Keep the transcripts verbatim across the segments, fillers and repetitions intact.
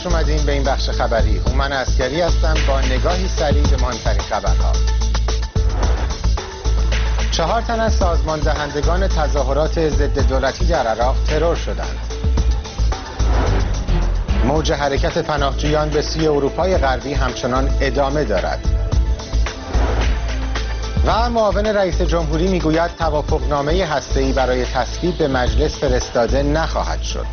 خوش اومدین به این بخش خبری. هومن عسکری هستم با نگاهی سریع به مهمترین خبرها. چهار تن از سازمان دهندگان تظاهرات ضد دولتی در عراق ترور شدند. موج حرکت پناهجویان به سوی اروپای غربی همچنان ادامه دارد. و معاون رئیس جمهوری میگوید توافقنامه هسته‌ای برای تصویب به مجلس فرستاده نخواهد شد.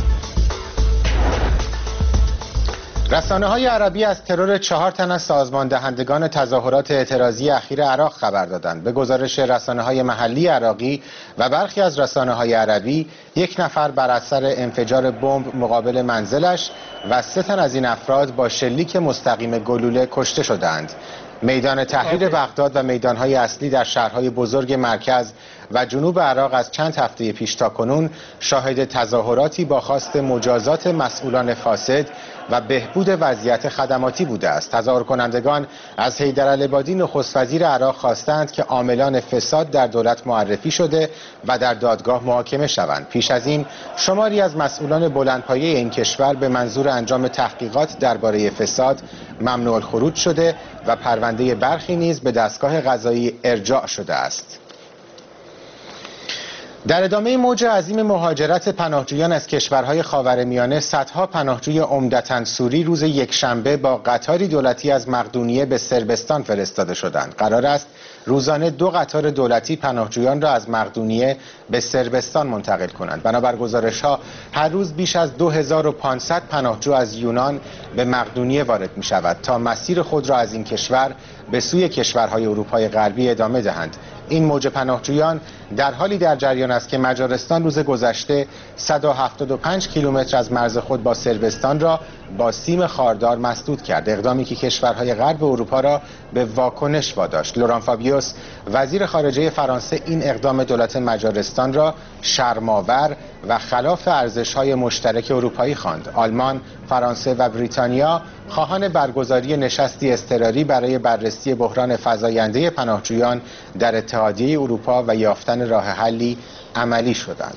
رسانه‌های عربی از ترور چهار تن از سازمان دهندگان تظاهرات اعتراضی اخیر عراق خبر دادند. به گزارش رسانه‌های محلی عراقی و برخی از رسانه‌های عربی، یک نفر بر اثر انفجار بمب مقابل منزلش و سه تن از این افراد با شلیک مستقیم گلوله کشته شدند. میدان تحریر بغداد و میدان‌های اصلی در شهرهای بزرگ مرکز و جنوب عراق از چند هفته پیش تا کنون شاهد تظاهراتی با خواست مجازات مسئولان فاسد و بهبود وضعیت خدماتی بوده است. تظاهر کنندگان از حیدرالعبادی نخست وزیر عراق خواستند که عاملان فساد در دولت معرفی شده و در دادگاه محاکمه شوند. پیش از این شماری از مسئولان بلندپایه این کشور به منظور انجام تحقیقات درباره فساد ممنوع الخروج شده و پرونده برخی نیز به دستگاه قضایی ارجاع شده است. در ادامه موج عظیم مهاجرت پناهجویان از کشورهای خاورمیانه، صدها پناهجوی عمدتاً سوری روز یکشنبه با قطاری دولتی از مقدونیه به صربستان فرستاده شدند. قرار است روزانه دو قطار دولتی پناهجویان را از مقدونیه به صربستان منتقل کنند. بنابر گزارش‌ها هر روز بیش از دو هزار و پانصد پناهجو از یونان به مقدونیه وارد می‌شود تا مسیر خود را از این کشور به سوی کشورهای اروپای غربی ادامه دهند. این موج پناهجویان در حالی در جریان است که مجارستان روز گذشته صد و هفتاد و پنج کیلومتر از مرز خود با صربستان را با سیم خاردار مسدود کرد، اقدامی که کشورهای غرب اروپا را به واکنش واداشت. لوران فابیوس وزیر خارجه فرانسه این اقدام دولت مجارستان را شرم‌آور و خلاف ارزش‌های مشترک اروپایی خواند. آلمان، فرانسه و بریتانیا خواهان برگزاری نشستی اضطراری برای بررسی بحران فزاینده پناهجویان در اتحادیه اروپا و یافتن راه حلی عملی شدند.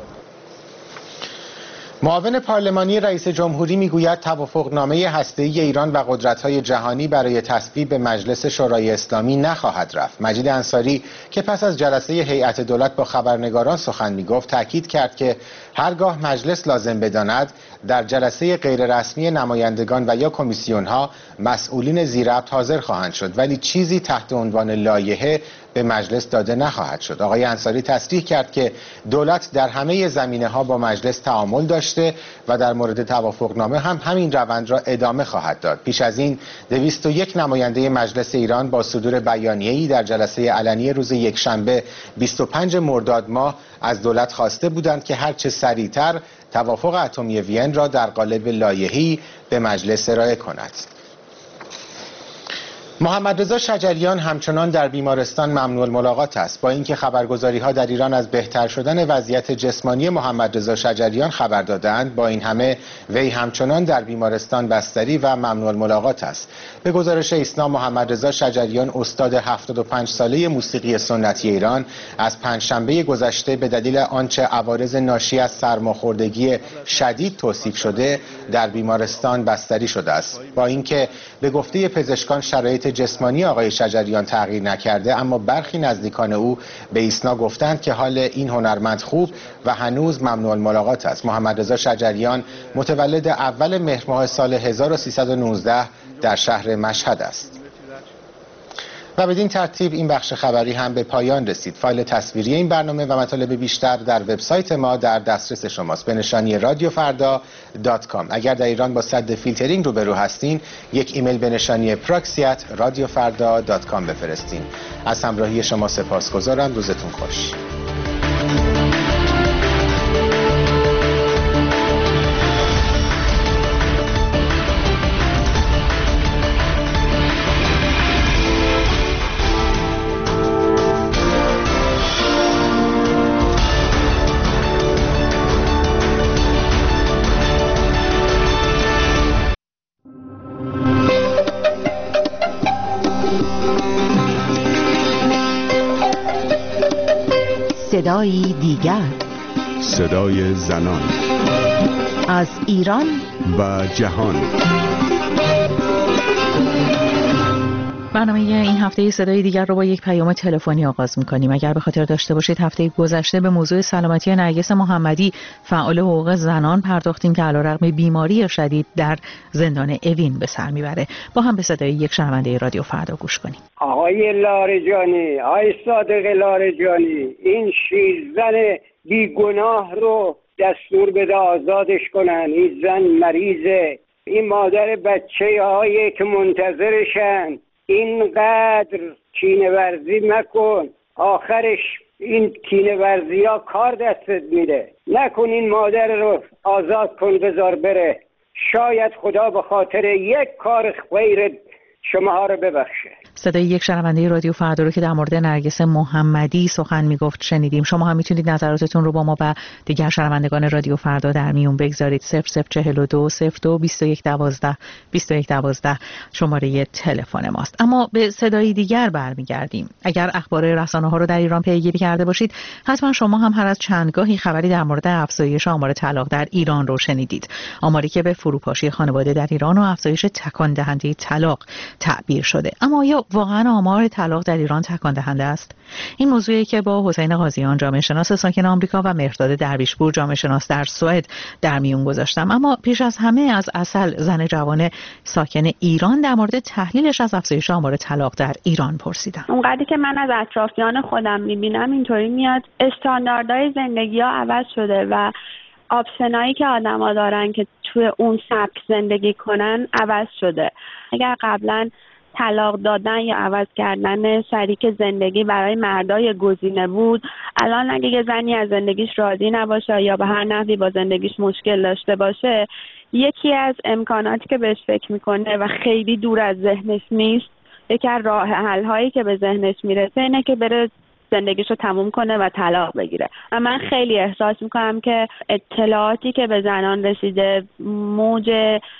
معاون پارلمانی رئیس جمهوری میگوید توافقنامه هسته‌ای ایران و قدرت‌های جهانی برای تصویب به مجلس شورای اسلامی نخواهد رفت. مجید انصاری که پس از جلسه هیئت دولت با خبرنگاران سخن میگفت، تاکید کرد که هرگاه مجلس لازم بداند در جلسه غیررسمی نمایندگان و یا کمیسیون‌ها مسئولین ذی‌ربط حاضر خواهند شد، ولی چیزی تحت عنوان لایحه به مجلس داده نخواهد شد. آقای انصاری تصریح کرد که دولت در همه زمینه‌ها با مجلس تعامل داشته و در مورد توافقنامه هم همین روند را ادامه خواهد داد. پیش از این دویست و یک نماینده مجلس ایران با صدور بیانیه‌ای در جلسه علنی روز یکشنبه بیست و پنجم مرداد ماه از دولت خواسته بودند که هرچه سریعتر توافق اتمی وین را در قالب لایحه‌ای به مجلس ارائه کند. محمد رضا شجریان همچنان در بیمارستان ممنوع الملاقات است. با اینکه خبرگزاری‌ها در ایران از بهتر شدن وضعیت جسمانی محمد رضا شجریان خبر دادند، با این همه وی همچنان در بیمارستان بستری و ممنوع الملاقات است. به گزارش ایسنا، محمد رضا شجریان استاد هفتاد و پنج ساله موسیقی سنتی ایران از پنجشنبه گذشته به دلیل آنچه عوارض ناشی از سرماخوردگی شدید توصیف شده در بیمارستان بستری شده است. با اینکه به گفته پزشکان شرایط جسمانی آقای شجریان تغییر نکرده، اما برخی نزدیکان او به ایسنا گفتند که حال این هنرمند خوب و هنوز ممنوع الملاقات است. محمد رضا شجریان متولد اول مهر ماه سال هزار و سیصد و نوزده در شهر مشهد است. و بدین ترتیب این بخش خبری هم به پایان رسید. فایل تصویری این برنامه و مطالب بیشتر در وبسایت ما در دسترس شماست به نشانی رادیو فردا دات کام. اگر در ایران با سد فیلترینگ روبرو هستین، یک ایمیل به نشانی پراکسی ات رادیو فردا دات کام بفرستین. از همراهی شما سپاسگزارم. روزتون خوش. صدایی دیگر، صدای زنان، از ایران و جهان. برنامه این هفته صدای دیگر رو با یک پیام تلفنی آغاز می‌کنیم. اگر به خاطر داشته باشید هفته گذشته به موضوع سلامتی نرگس محمدی فعال حقوق زنان پرداختیم که علیرغم بیماری شدید در زندان اوین به سر میبره. با هم به صدای یک شنونده رادیو فردا گوش کنیم. آقای لاریجانی، آقای صادق لاریجانی، این شیرزن بیگناه رو دستور بده آزادش کنن. این زن مریضه، این مادر بچه هایی که منتظرشن. اینقدر کینه ورزی مکن، آخرش این کینه ورزی ها کار دستت میده. نکن، این مادر رو آزاد کن، بذار بره. شاید خدا به خاطر یک کار خیر شما ها رو ببخشه. صدای یک شنونده رادیو فردا رو که در مورد نرگس محمدی سخن میگفت شنیدیم. شما هم میتونید نظراتتون رو با ما و دیگر شنوندگان رادیو فردا در میون بگذارید. صفر صفر چهل و دو صفر دو بیست و یک دوازده بیست و یک دوازده شماره تلفن ماست. اما به صدای دیگر برمیگردیم. اگر اخبار رسانه‌ها رو در ایران پیگیری کرده باشید، حتما شما هم هر از چندگاهی خبری در مورد افزایش آمار طلاق در ایران رو شنیدید. آماری که به فروپاشی خانواده در ایران و افزایش تکان دهنده طلاق تعبیر شده. اما آیا واقعا آمار طلاق در ایران تکان دهنده است؟ این موضوعی که با حسین قاضیان، جامعه شناس ساکن آمریکا، و مهرداد درویشپور، جامعه شناس در سوئد در میون گذاشتم. اما پیش از همه از اصل، زن جوان ساکن ایران، در مورد تحلیلش از افزایش آمار طلاق در ایران پرسیدم. اونقدری که من از اطرافیان خودم میبینم اینطوری میاد استانداردهای زندگی ها عوض شده و آپشنایی که آدما دارن که توی اون سبک زندگی کنن عوض شده. اگر قبلا طلاق دادن یا عوض کردن شریک زندگی برای مردای گزینه بود، الان اگه یه زنی از زندگیش راضی نباشه یا به هر نحوی با زندگیش مشکل داشته باشه، یکی از امکاناتی که بهش فکر میکنه و خیلی دور از ذهنش نیست، یکی از راه حل هایی که به ذهنش میرسه اینه که بره زندگیشو تموم کنه و طلاق بگیره. و من خیلی احساس میکنم که اطلاعاتی که به زنان رسیده، موج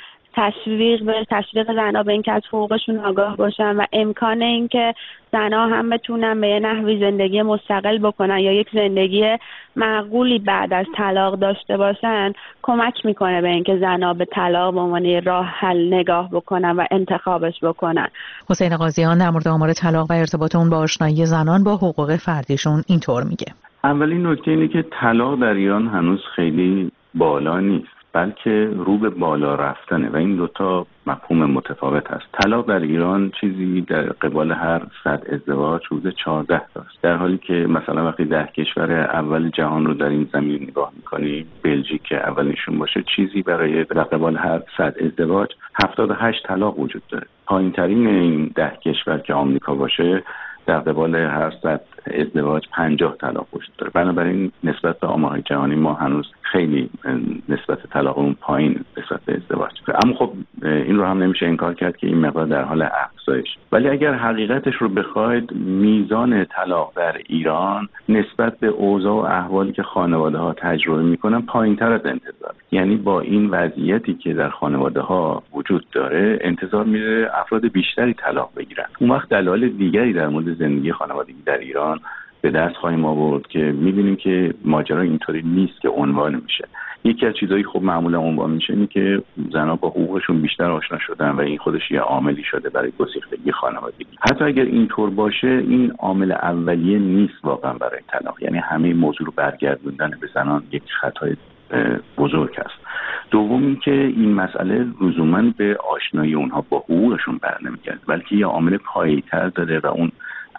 تشویق به تشویق زنها به اینکه از حقوقشون آگاه باشن و امکان اینکه زنها هم بتونن به یه نحوی زندگی مستقل بکنن یا یک زندگی معقولی بعد از طلاق داشته باشن، کمک میکنه به اینکه زنها به طلاق به عنوان راه حل نگاه بکنن و انتخابش بکنن. حسین قاضیان در مورد آمار طلاق و ارتباط اون با آشنایی زنان با حقوق فردیشون اینطور میگه. اولین نکته اینه که طلاق در ایران هنوز خیلی بالا نیست، بلکه رو به بالا رفتنه و این دوتا مفهوم متفاوت است. طلاق در ایران چیزی در قبال هر صد ازدواج حدود چهارده است، در حالی که مثلا وقتی ده کشور اول جهان رو در این زمین نگاه میکنی، بلژیک که اولشون باشه، چیزی برای در قبال هر صد ازدواج هفتاد و هشت طلاق وجود داره. پایین ترین این ده کشور که آمریکا باشه، در قبال هر صد ازدواج پنجاه طلاق وجود داره. بنابراین نسبت به آمارهای جهانی ما هنوز خیلی نسبت طلاقمون پایین نسبت به ازدواج. اما خب این رو هم نمیشه انکار کرد که این مقدار در حال افزایش. ولی اگر حقیقتش رو بخواید، میزان طلاق در ایران نسبت به اوضاع و احوالی که خانواده ها تجربه میکنن پایین‌تر از انتظار. یعنی با این وضعیتی که در خانواده ها وجود داره، انتظار میره افراد بیشتری طلاق بگیرن. اون وقت دلایل دیگری در مورد زندگی خانوادگی در ایران به دست خواهیم آورد که می‌بینیم که ماجرا اینطوری نیست که عنوان میشه. یکی از چیزایی خب معمولا عنوان میشه اینه که زنها با حقوقشون بیشتر آشنا شدن و این خودش یه عاملی شده برای گسیختگی خانوادگی. حتی اگر اینطور باشه، این عامل اولیه نیست واقعا برای طلاق. یعنی همه موضوع رو برگردوندن به زنان یک خطای بزرگ است. دوم این که این مسئله لزوماً به آشنایی اونها با حقوقشون برنمیگرده، بلکه یه عامل پایه‌تر داره و اون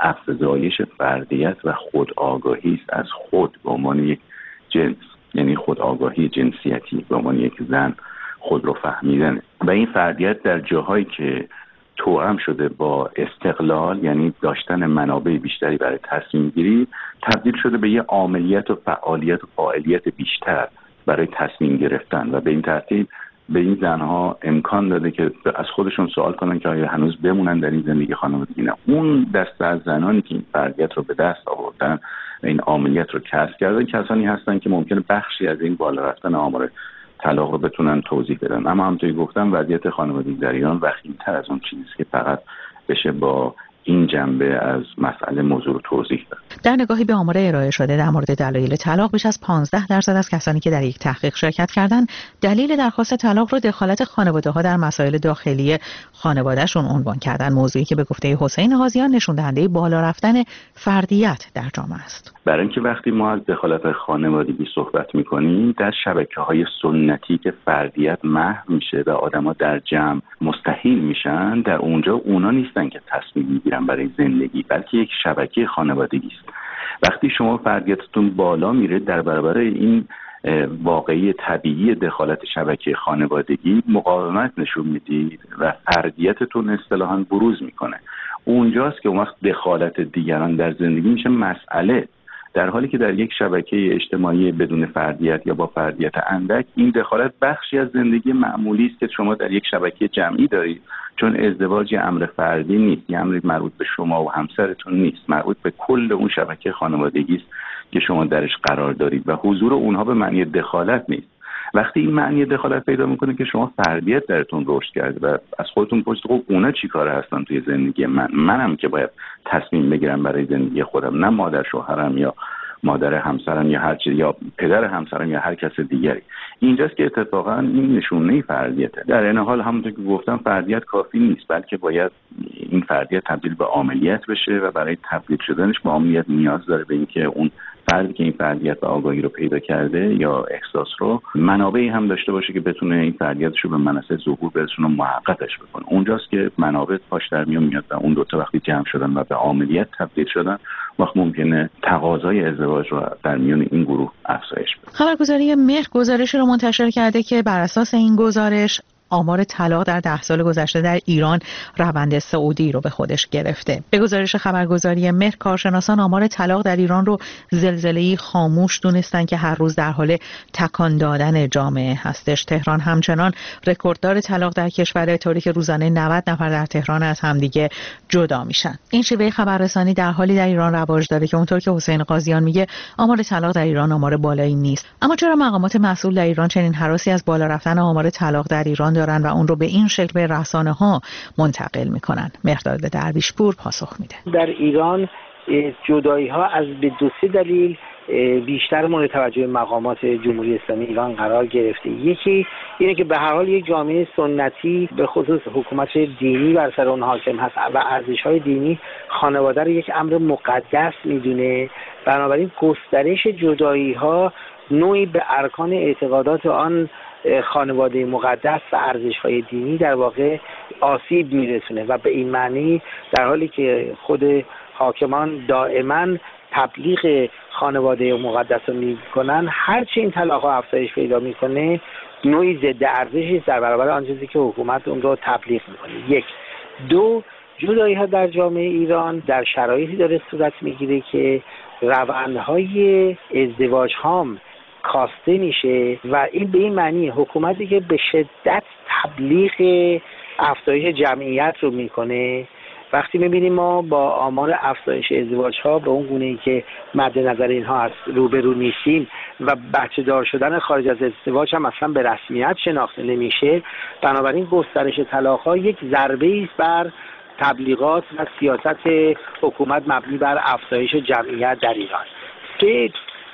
افزایش فردیت و خود آگاهی است از خود به عنوان یک جنس، یعنی خود آگاهی جنسیتی به عنوان یک زن، خود رو فهمیدن. و این فردیت در جاهایی که توأم شده با استقلال، یعنی داشتن منابع بیشتری برای تصمیم گیری، تبدیل شده به یه عاملیت و فعالیت و فاعلیت بیشتر برای تصمیم گرفتن و به این ترتیب به این زنها امکان داده که از خودشون سوال کنن که آیا هنوز بمونن در این زندگی خانوادگی. نه، اون دسته از زنانی که این فردیت رو به دست آوردن و این عاملیت رو کسب کردن کسانی هستن که ممکنه بخشی از این بالا رفتن آمار طلاق رو بتونن توضیح بدن. اما همونطوری گفتم وضعیت خانوادگی در ایران وخیم‌تر از اون چیزی که فقط بشه با این جنبه از مسئله موضوع رو توضیح داد. در نگاهی به آمار ارائه شده در مورد دلایل طلاق، بیش از پانزده درصد از کسانی که در یک تحقیق شرکت کردند دلیل درخواست طلاق را دخالت خانواده‌ها در مسائل داخلی خانواده‌شون عنوان کردند، موضوعی که به گفته حسین غازیان نشون دهنده بالا رفتن فردیت در جامعه است. برای اینکه وقتی ما از دخالت خانوادگی صحبت می‌کنیم، در شبکه‌های سنتی که فردیت محو میشه و آدم‌ها در جمع مستحیل میشن، در اونجا اونا نیستن که تصمیم میگیرن برای زندگی، بلکه یک شبکه خانوادگی است. وقتی شما فردیتتون بالا میره، در برابر این واقعی طبیعی دخالت شبکه خانوادگی مقاومت نشون میدید و فردیتتون اصطلاحاً بروز میکنه. اونجاست که اون وقت دخالت دیگران در زندگی میشه مسئله، در حالی که در یک شبکه اجتماعی بدون فردیت یا با فردیت اندک، این دخالت بخشی از زندگی معمولی است که شما در یک شبکه جمعی دارید، چون ازدواج امر فردی نیست، یه امر مربوط به شما و همسرتون نیست، مربوط به کل اون شبکه خانوادگی است که شما درش قرار دارید و حضور اونها به معنی دخالت نیست. وقتی این معنی دخالت پیدا میکنه که شما فردیت درتون رشد کرده و از خودتون پرسید خب اونا چی کاره هستن توی زندگی من، منم که باید تصمیم بگیرم برای زندگی خودم، نه مادر شوهرم یا مادر همسرم یا هر چیز یا پدر همسرم یا هر کس دیگری. اینجاست که اتفاقا این نشونه فردیته. در این حال همونطور که گفتم فردیت کافی نیست، بلکه باید این فردیت تبدیل به عاملیت بشه و برای تبدیل شدنش به عاملیت نیاز داره به اینکه اون فردی که این فردیت و آگاهی رو پیدا کرده یا احساس رو منابعی هم داشته باشه که بتونه این فردیتش رو به منصه ظهور برسونه و محققش بکنه. اونجاست که منابع پاش در میون میاد و اون دو تا وقتی جمع شدن و به عاملیت تبدیل شدن، وقت ممکنه تقاضای ازدواج رو در میون این گروه افزایش بده. خبرگزاری مهر گزارشی رو منتشر کرده که بر اساس این گزارش آمار طلاق در ده سال گذشته در ایران روند صعودی رو به خودش گرفته. به گزارش خبرگزاری مهر، کارشناسان آمار طلاق در ایران رو زلزله‌ای خاموش دونستن که هر روز در حال تکان دادن جامعه هستش. تهران همچنان رکورددار طلاق در کشور، طوری که روزانه نود نفر در تهران از همدیگه جدا میشن. این شیوه خبررسانی در حالی در ایران رواج داره که اونطور که حسین غازیان میگه آمار طلاق در ایران آمار بالایی نیست. اما چرا مقامات مسئول در ایران چنین هراسی از بالا رفتن آمار طلاق در ایران دارن و اون رو به این شکل به رسانه‌ها منتقل میکنن؟ مهرداد درویشپور پاسخ میده. در ایران جدایی‌ها از به دو سه دلیل بیشتر مورد توجه مقامات جمهوری اسلامی ایران قرار گرفته. یکی اینه که به هر حال یک جامعه سنتی به خصوص حکومت دینی بر سر اون حاکم هست و ارزش‌های دینی خانواده رو یک امر مقدس میدونه، بنابراین گسترش جدایی‌ها نوعی به ارکان اعتقادات آن خانواده مقدس و ارزش‌های دینی در واقع آسیب میرسونه و به این معنی در حالی که خود حاکمان دائما تبلیغ خانواده مقدس رو میکنن، هرچی این طلاق‌ها افزایش پیدا میکنه نوعی ضد ارزشی در برابر آن چیزی که حکومت اون رو تبلیغ میکنه. یک. دو، جدایی‌ها در جامعه ایران در شرایطی داره صورت میگیره که روندهای ازدواج هم کاسته میشه و این به این معنی حکومتی که به شدت تبلیغ افزایش جمعیت رو میکنه، وقتی میبینیم ما با آمار افزایش ازدواج ها به اون گونه ای که مد نظر اینها هست روبرو نیستیم و بچه دار شدن خارج از ازدواج هم اصلا به رسمیت شناخته نمیشه، بنابراین گسترش طلاق ها یک ضربه است بر تبلیغات و سیاست حکومت مبنی بر افزایش جمعیت در ایران. سه،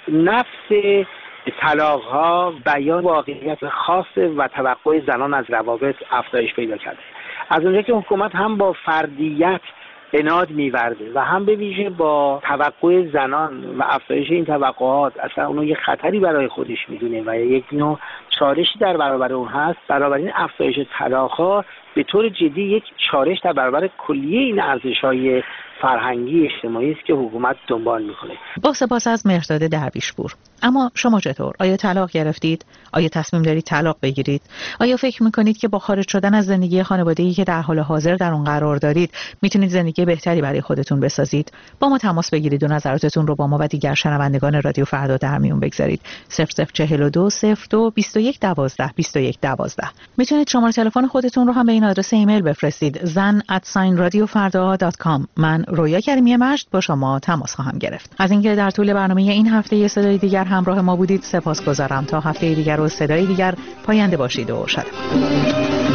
نفس طلاق ها بیان واقعیت خاص و توقع زنان از روابط افزایش پیدا کرده. از اونجا که حکومت هم با فردیت عناد می‌ورده و هم به ویژه با توقع زنان و افزایش این توقعات اصلا اونو یه خطری برای خودش میدونه و یک نوع چالشی در برابر اون هست، بنابراین افزایش طلاق‌ها به طور جدی یک چالش در برابر کلیه این ارزش‌های فرهنگی اجتماعی است که حکومت دنبال میکنه. با سپاس از مهرداد درویشپور. اما شما چطور؟ آیا طلاق گرفتید؟ آیا تصمیم دارید طلاق بگیرید؟ آیا فکر میکنید که با خارج شدن از زندگی خانوادگی که در حال حاضر در اون قرار دارید میتونید زندگی بهتری برای خودتون بسازید؟ با ما تماس بگیرید و نظراتتون رو با ما و دیگر شنوندگان رادیو فردا در میون بگذارید. صفر صفر چهل و دو صفر دو بیست و یک دوازده بیست و یک دوازده. میتونید شماره تلفن خودتون رو هم به این آدرس ایمیل بفرستید: زن ات رادیو فردا دات کام. من رویا کریمی مجد با شما تماس خواهم گرفت. از اینکه در طول برنامه این هفته یه صدای دیگر همراه ما بودید سپاسگزارم. تا هفته دیگر و صدای دیگر پاینده باشید و شاد.